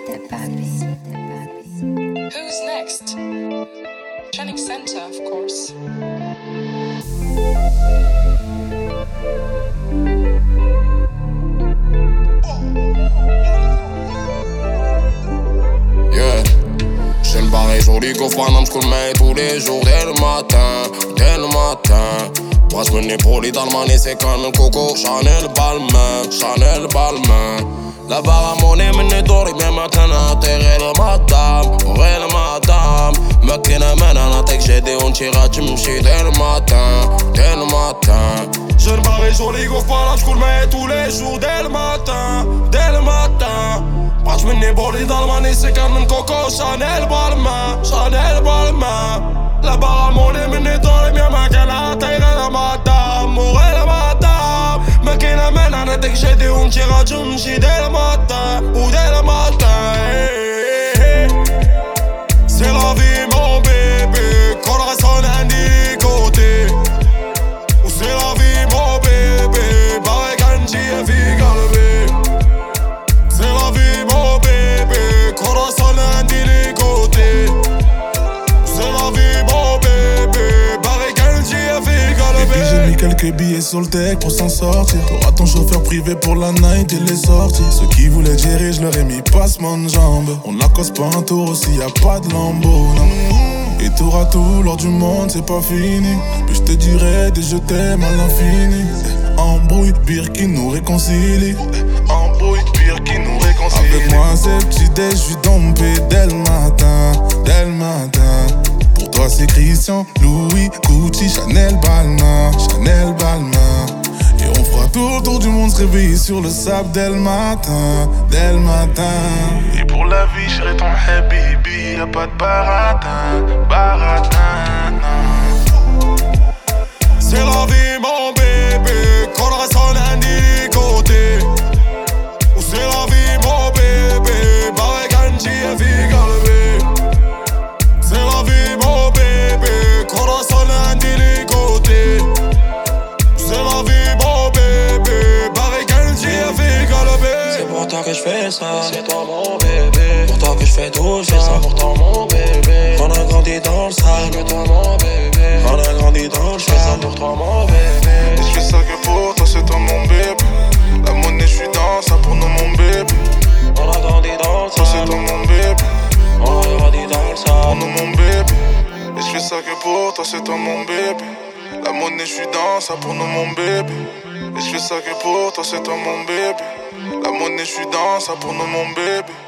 Who's next? Training Center, of course. Yeah. J'ai le barré joli qu'au Paname, j'coule mais tous les jours dès le matin, dès le matin. Passe mon épaule dans le mané, c'est comme un coco. Chanel Balmain, Chanel Balmain. La barre à monnaie, me d'ori, mais maintenant, terre le madame, le madame. Me kina mena, tek j'ai des on tira, tu me chies dès le matin, dès le matin. J'ai le barré joli qu'au Paname, j'coule mais tous les jours dès le matin, dès le matin. Passe mon épaule dans le mané, c'est comme un coco. Chanel Balmain, Chanel Balmain. La barre à monnaie, me d'ori, mais maintenant, terre le madame, la madame. Me kina mena, tek j'ai des on tira, tu me chies dès le matin, ou dès le matin. C'est la vie mon bébé, quand ressonne un côté. Ou c'est la vie mon bébé, barré quand j'y vie galbé. C'est la vie mon bébé, quand ressonne un côté. C'est la vie mon bébé, barré quand j'y vie galbé. Baby, j'ai mis quelques billets sur le deck pour s'en sortir. T'auras ton chauffeur privé pour la night et les sorties. Ceux qui voulaient gérer, je leur ai mis passement de jambes. On n'accose pas un tour s'il y a pas de lambeau, non. Et tour à tout, lors du monde, c'est pas fini. Puis je te dirai des je t'aime à l'infini. Embrouille, pire qui nous réconcilie. Embrouille, pire qui nous réconcilie. Avec moi, c'est petit déj, j'suis tombé dès le matin, dès le matin. Pour toi, c'est Christian, Louis, Gucci, Chanel Balmain, Chanel Balmain. Et on fera tout le tour du monde, se réveiller sur le sable dès le matin, dès le matin. Et pour la vie, j'serai ton habibi, y'a pas de baratin, baratin, non. C'est la vie mon bébé, quand ressonne un côté. Ou c'est la vie mon bébé, barré quand j'y vie galbé. C'est la vie mon bébé, quand ressonne un côté. C'est la vie mon bébé, barré quand j'y vie galbé. C'est pour toi que je fais ça, c'est toi mon bébé. Pour toi que je fais tout, je fais ça pour toi mon bébé. On a grandi dans le sable, que toi mon bébé. On a grandi dans le sable, je fais ça pour toi mon bébé. Et je fais ça que pour toi, c'est toi mon bébé. La monnaie, je suis dans ça pour nous mon bébé. On a grandi dans le Toi, c'est toi mon bébé. On a grandi dans le Pour sable. nous mon bébé. Et je fais ça que pour toi, c'est toi mon bébé. La monnaie, je suis dans ça pour nous mon bébé. Et je fais ça que pour toi, c'est toi mon bébé. La monnaie, je suis dans ça pour nous mon bébé.